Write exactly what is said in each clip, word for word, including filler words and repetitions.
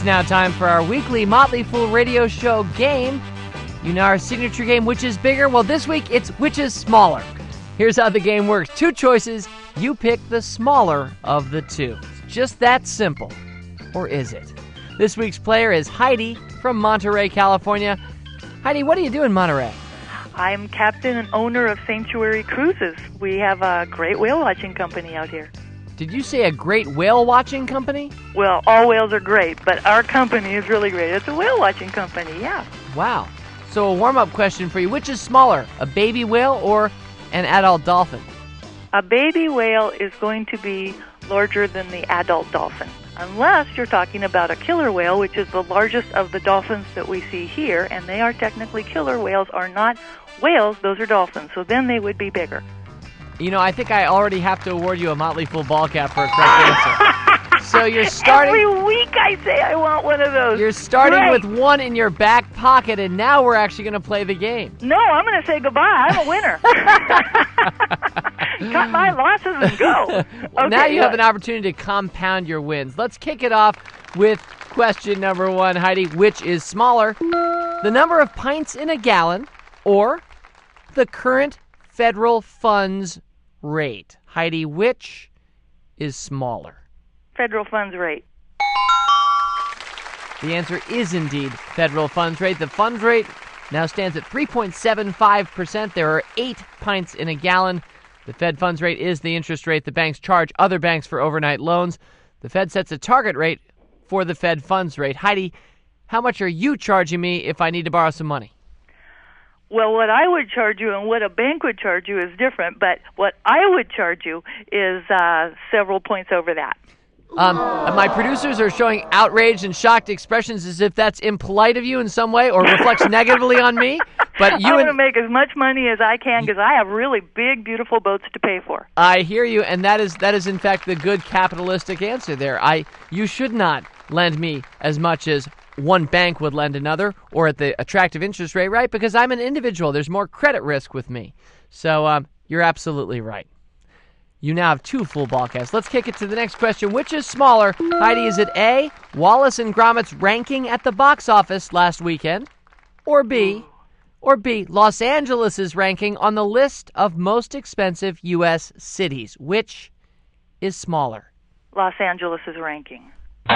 now time for our weekly Motley Fool radio show game. You know our signature game, which is bigger? Well, this week it's which is smaller. Here's how the game works. Two choices. You pick the smaller of the two. It's just that simple. Or is it? This week's player is Heidi from Monterey, California. Heidi, what do you do in Monterey? I'm captain and owner of Sanctuary Cruises. We have a great whale watching company out here. Did you say a great whale watching company? Well, all whales are great, but our company is really great. It's a whale watching company, yeah. Wow. So a warm-up question for you. Which is smaller, a baby whale or an adult dolphin? A baby whale is going to be larger than the adult dolphin, unless you're talking about a killer whale, which is the largest of the dolphins that we see here, and they are technically killer whales, are not whales, those are dolphins, so then they would be bigger. You know, I think I already have to award you a Motley Fool ball cap for a correct answer. So you're starting... Every week I say I want one of those. You're starting Great. with one in your back pocket, and now we're actually going to play the game. No, I'm going to say goodbye. I'm a winner. Cut my losses and go. Well, Okay, now you have good. an opportunity to compound your wins. Let's kick it off with question number one, Heidi. Which is smaller, the number of pints in a gallon or the current federal funds rate? Heidi, which is smaller? Federal funds rate. The answer is indeed federal funds rate. The funds rate now stands at three point seven five percent. There are eight pints in a gallon. The Fed funds rate is the interest rate the banks charge other banks for overnight loans. The Fed sets a target rate for the Fed funds rate. Heidi, how much are you charging me if I need to borrow some money? Well, what I would charge you and what a bank would charge you is different, but what I would charge you is uh, several points over that. Um, my producers are showing outraged and shocked expressions as if that's impolite of you in some way or reflects negatively on me. But you I'm and going to make as much money as I can because I have really big, beautiful boats to pay for. I hear you, and that is that is in fact the good capitalistic answer there. I you should not lend me as much as one bank would lend another or at the attractive interest rate, right? Because I'm an individual. There's more credit risk with me. So um, you're absolutely right. You now have two full ball casts. Let's kick it to the next question. Which is smaller? Heidi, is it A, Wallace and Gromit's ranking at the box office last weekend? Or B, or B, Los Angeles' ranking on the list of most expensive U S cities? Which is smaller? Los Angeles' ranking. Oh,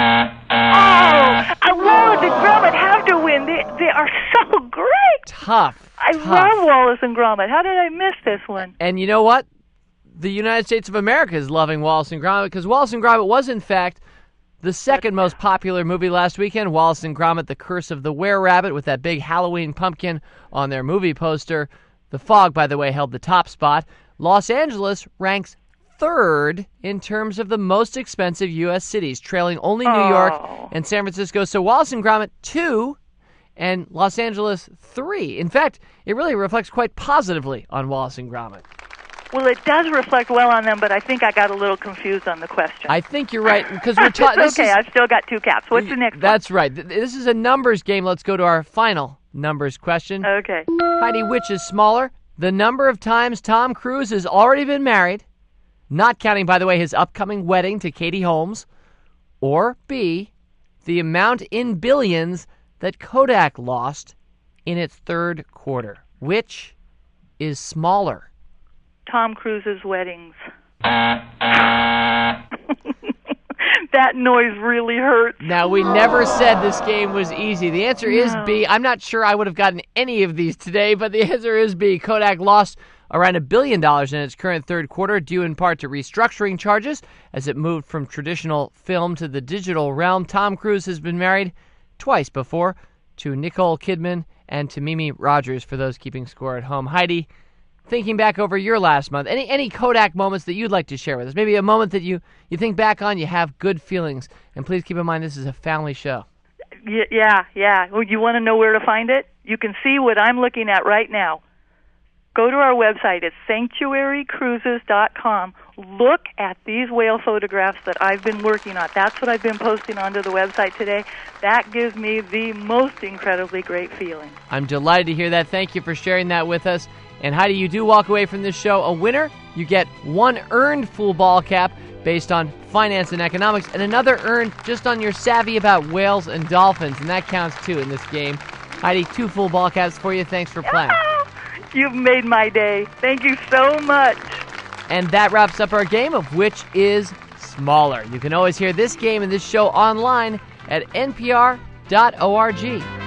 I Wallace and Gromit have to win. They, they are so great. Tough. I tough. love Wallace and Gromit. How did I miss this one? And you know what? The United States of America is loving Wallace and Gromit because Wallace and Gromit was, in fact, the second most popular movie last weekend. Wallace and Gromit, The Curse of the Were-Rabbit, with that big Halloween pumpkin on their movie poster. The Fog, by the way, held the top spot. Los Angeles ranks third in terms of the most expensive U S cities, trailing only New York Oh. and San Francisco. So Wallace and Gromit, two, and Los Angeles, three. In fact, it really reflects quite positively on Wallace and Gromit. Well, it does reflect well on them, but I think I got a little confused on the question. I think you're right because we're talking. It's okay, I've still got two caps. What's the next That's right. Th- This is a numbers game. Let's go to our final numbers question. one? Okay. Heidi, which is smaller? The number of times Tom Cruise has already been married, not counting, by the way, his upcoming wedding to Katie Holmes, or B, the amount in billions that Kodak lost in its third quarter? Which is smaller? Tom Cruise's weddings. That noise really hurts. Now, we never said this game was easy. The answer is No. B. I'm not sure I would have gotten any of these today, but the answer is B. Kodak lost around a billion dollars in its current third quarter, due in part to restructuring charges as it moved from traditional film to the digital realm. Tom Cruise has been married twice before, to Nicole Kidman and to Mimi Rogers, for those keeping score at home. Heidi, thinking back over your last month, any any Kodak moments that you'd like to share with us? Maybe a moment that you, you think back on, you have good feelings. And please keep in mind, this is a family show. Y- yeah, yeah. Well, you want to know where to find it? You can see what I'm looking at right now. Go to our website. It's sanctuary cruises dot com. Look at these whale photographs that I've been working on. That's what I've been posting onto the website today. That gives me the most incredibly great feeling. I'm delighted to hear that. Thank you for sharing that with us. And Heidi, you do walk away from this show a winner. You get one earned full ball cap based on finance and economics, and another earned just on your savvy about whales and dolphins, and that counts too in this game. Heidi, two full ball caps for you. Thanks for playing. You've made my day. Thank you so much. And that wraps up our game of Which is Smaller. You can always hear this game and this show online at N P R dot org.